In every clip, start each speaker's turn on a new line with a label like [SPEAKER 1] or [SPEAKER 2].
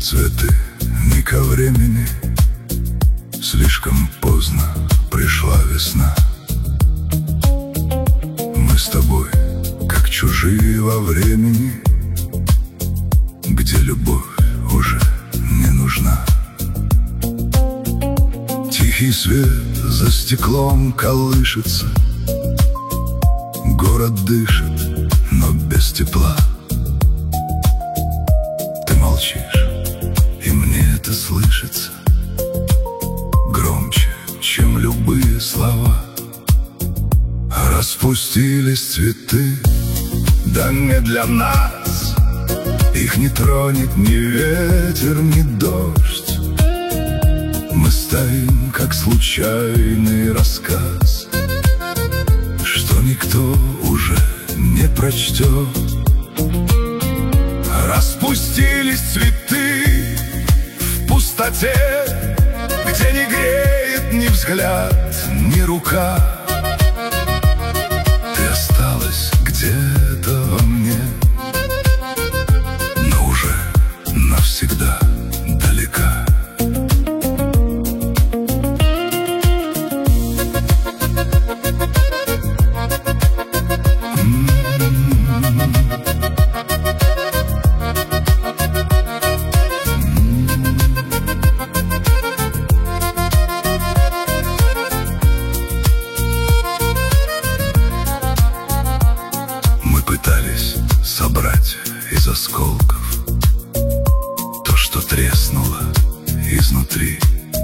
[SPEAKER 1] цветы, не ко времени. Слишком поздно пришла весна. Мы с тобой, как чужие во времени, где любовь уже не нужна. Тихий свет за стеклом колышется, город дышит, но без тепла. Ты молчишь, и мне это слышится громче, чем любые слова. Распустились цветы, да не для нас. Их не тронет ни ветер, ни дождь. Мы стоим, как случайный рассказ, что никто уже не прочтет. Распустились цветы в пустоте, где не греет ни взгляд, ни рука. Ты осталась где-то во мне, но уже навсегда далека. Пытались собрать из осколков то, что треснуло изнутри.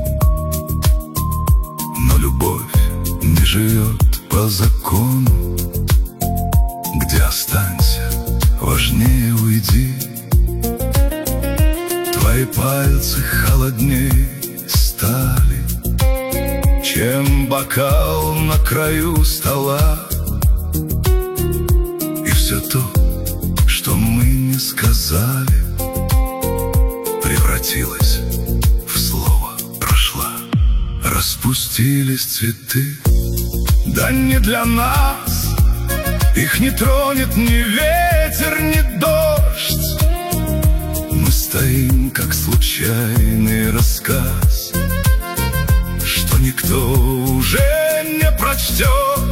[SPEAKER 1] Но любовь не живет по закону, где останься, важнее уйди. Твои пальцы холодней стали, чем бокал на краю стола. Все то, что мы не сказали, превратилось в слово «прошла». Распустились цветы, да не для нас. Их не тронет ни ветер, ни дождь. Мы стоим, как случайный рассказ, что никто уже не прочтет.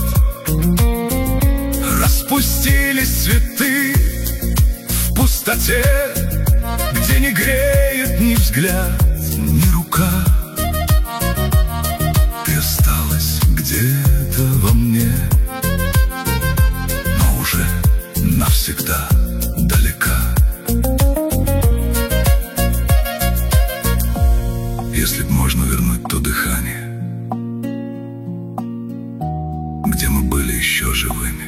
[SPEAKER 1] Распустились цветы в пустоте, где не греет ни взгляд, ни рука. Ты осталась где-то во мне, но уже навсегда далека. Если б можно вернуть то дыхание, где мы были еще живыми,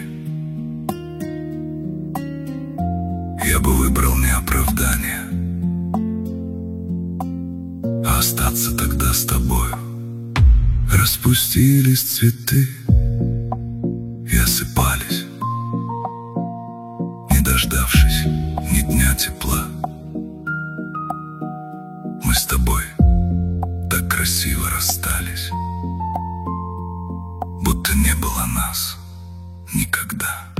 [SPEAKER 1] я бы выбрал не оправдание, а остаться тогда с тобою. Распустились цветы и осыпались, не дождавшись ни дня тепла. Мы с тобой так красиво расстались, будто не было нас никогда.